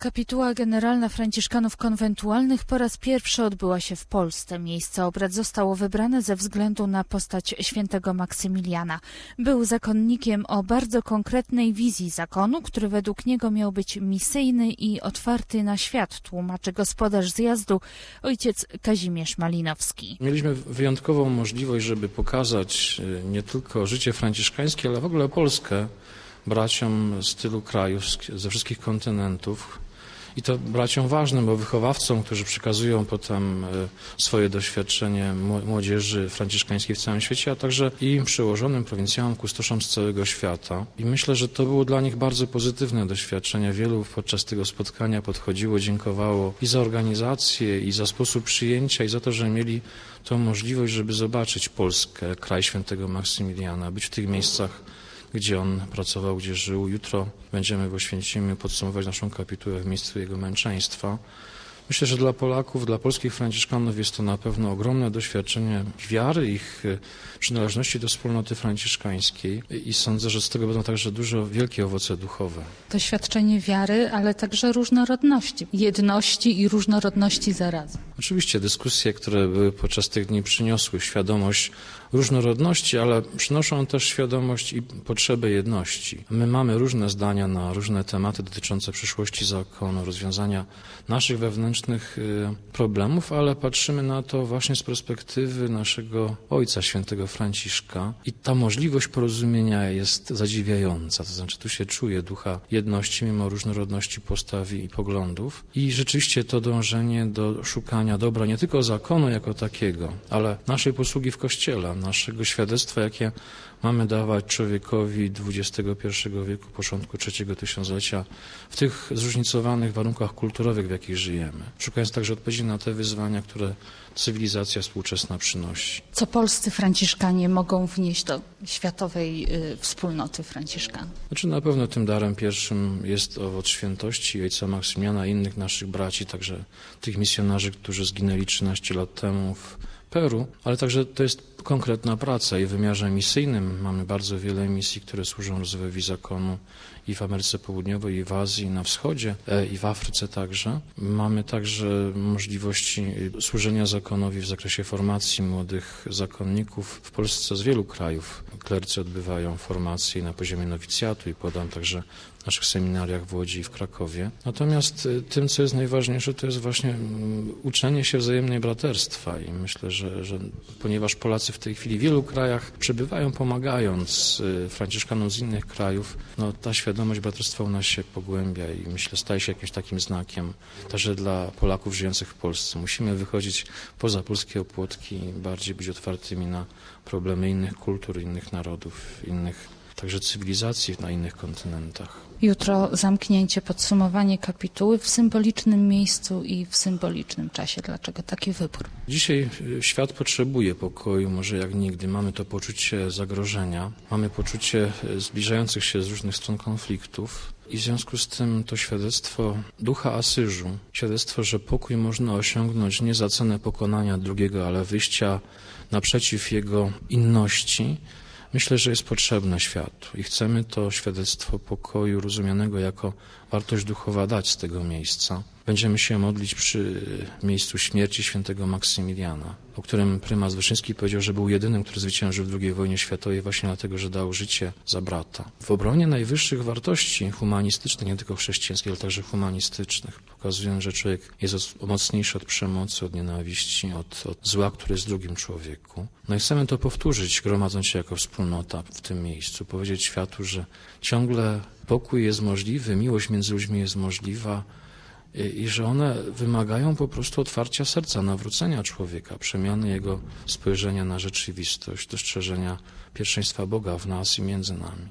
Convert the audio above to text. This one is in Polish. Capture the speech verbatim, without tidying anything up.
Kapituła Generalna Franciszkanów Konwentualnych po raz pierwszy odbyła się w Polsce. Miejsce obrad zostało wybrane ze względu na postać świętego Maksymiliana. Był zakonnikiem o bardzo konkretnej wizji zakonu, który według niego miał być misyjny i otwarty na świat, tłumaczy gospodarz zjazdu ojciec Kazimierz Malinowski. Mieliśmy wyjątkową możliwość, żeby pokazać nie tylko życie franciszkańskie, ale w ogóle Polskę braciom z tylu krajów, ze wszystkich kontynentów. I to braciom ważnym, bo wychowawcom, którzy przekazują potem swoje doświadczenie młodzieży franciszkańskiej w całym świecie, a także i przełożonym prowincjałom, kustoszom z całego świata. I myślę, że to było dla nich bardzo pozytywne doświadczenie. Wielu podczas tego spotkania podchodziło, dziękowało i za organizację, i za sposób przyjęcia, i za to, że mieli tą możliwość, żeby zobaczyć Polskę, kraj świętego Maksymiliana, być w tych miejscach, gdzie on pracował, gdzie żył. Jutro będziemy w Oświęcimiu podsumować naszą kapitułę w miejscu jego męczeństwa. Myślę, że dla Polaków, dla polskich franciszkanów jest to na pewno ogromne doświadczenie wiary, ich przynależności do wspólnoty franciszkańskiej i sądzę, że z tego będą także dużo wielkie owoce duchowe. Doświadczenie wiary, ale także różnorodności, jedności i różnorodności zarazem. Oczywiście dyskusje, które były podczas tych dni, przyniosły świadomość różnorodności, ale przynoszą też świadomość i potrzebę jedności. My mamy różne zdania na różne tematy dotyczące przyszłości zakonu, rozwiązania naszych wewnętrznych problemów, ale patrzymy na to właśnie z perspektywy naszego ojca, świętego Franciszka, i ta możliwość porozumienia jest zadziwiająca. To znaczy tu się czuje ducha jedności mimo różnorodności postaw i poglądów i rzeczywiście to dążenie do szukania dobra nie tylko zakonu jako takiego, ale naszej posługi w Kościele, naszego świadectwa, jakie mamy dawać człowiekowi dwudziestego pierwszego wieku, początku trzeciego tysiąclecia w tych zróżnicowanych warunkach kulturowych, w jakich żyjemy. Szukając także odpowiedzi na te wyzwania, które cywilizacja współczesna przynosi. Co polscy franciszkanie mogą wnieść do światowej y, wspólnoty franciszkanów? Znaczy na pewno tym darem pierwszym jest owoc świętości ojca Maksymiliana i innych naszych braci, także tych misjonarzy, którzy zginęli trzynaście lat temu w Peru, ale także to jest konkretna praca i w wymiarze misyjnym mamy bardzo wiele misji, które służą rozwojowi zakonu i w Ameryce Południowej, i w Azji, i na wschodzie, i w Afryce także. Mamy także możliwości służenia zakonowi w zakresie formacji młodych zakonników. W Polsce z wielu krajów klercy odbywają formacje na poziomie nowicjatu i podam także w naszych seminariach w Łodzi i w Krakowie. Natomiast tym, co jest najważniejsze, to jest właśnie uczenie się wzajemnej braterstwa i myślę, że, że ponieważ Polacy w tej chwili w wielu krajach przebywają, pomagając franciszkanom z innych krajów, no ta świadomość braterstwa u nas się pogłębia i myślę, staje się jakimś takim znakiem także dla Polaków żyjących w Polsce. Musimy wychodzić poza polskie opłotki i bardziej być otwartymi na problemy innych kultur, innych narodów, innych także cywilizacji na innych kontynentach. Jutro zamknięcie, podsumowanie kapituły w symbolicznym miejscu i w symbolicznym czasie. Dlaczego taki wybór? Dzisiaj świat potrzebuje pokoju, może jak nigdy. Mamy to poczucie zagrożenia, mamy poczucie zbliżających się z różnych stron konfliktów i w związku z tym to świadectwo ducha Asyżu, świadectwo, że pokój można osiągnąć nie za cenę pokonania drugiego, ale wyjścia naprzeciw jego inności, myślę, że jest potrzebne światu i chcemy to świadectwo pokoju rozumianego jako wartość duchowa dać z tego miejsca. Będziemy się modlić przy miejscu śmierci świętego Maksymiliana, o którym prymas Wyszyński powiedział, że był jedynym, który zwyciężył w drugiej wojnie światowej właśnie dlatego, że dał życie za brata. W obronie najwyższych wartości humanistycznych, nie tylko chrześcijańskich, ale także humanistycznych, pokazują, że człowiek jest mocniejszy od przemocy, od nienawiści, od, od zła, które jest w drugim człowieku. No i chcemy to powtórzyć, gromadząc się jako wspólnota w tym miejscu, powiedzieć światu, że ciągle pokój jest możliwy, miłość między ludźmi jest możliwa, i że one wymagają po prostu otwarcia serca, nawrócenia człowieka, przemiany jego spojrzenia na rzeczywistość, dostrzeżenia pierwszeństwa Boga w nas i między nami.